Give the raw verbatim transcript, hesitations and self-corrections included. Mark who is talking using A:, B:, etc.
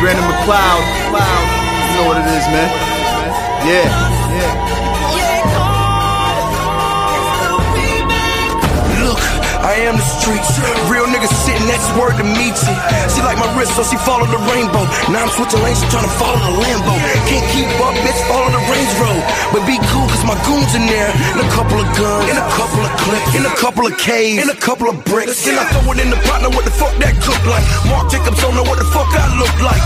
A: Brandon McLeod. You know what it is, man. Yeah, yeah.
B: I am the streets. Real niggas sitting, that's word to meet you. She like my wrist, so she follow the rainbow. Now I'm switching lanes, she tryna follow the Lambo. Can't keep up, bitch, follow the Range Road. But be cool, cause my goons in there. And a couple of guns, and a couple of clips, and a couple of K's, and a couple of bricks. Then I throw it in the pot, know what the fuck that cook like. Mark Jacobs don't know what the fuck I look like.